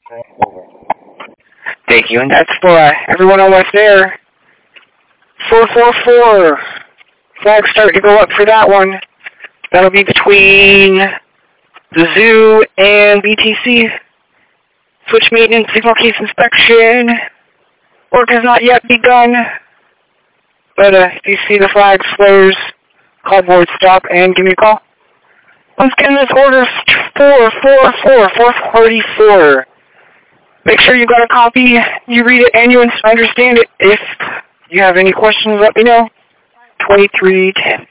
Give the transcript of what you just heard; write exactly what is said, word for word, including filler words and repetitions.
Thank you, and that's for uh, everyone on West Air. four four four. Flags start to go up for that one. That'll be between the zoo and B T C. Switch maintenance, signal case inspection. Work has not yet begun. But uh, if you see the flags, flares, call board, stop, and give me a call. Once again, this order is four four four, four forty-four. Make sure you got a copy, you read it, and you understand it. If you have any questions, let me know. twenty-three ten.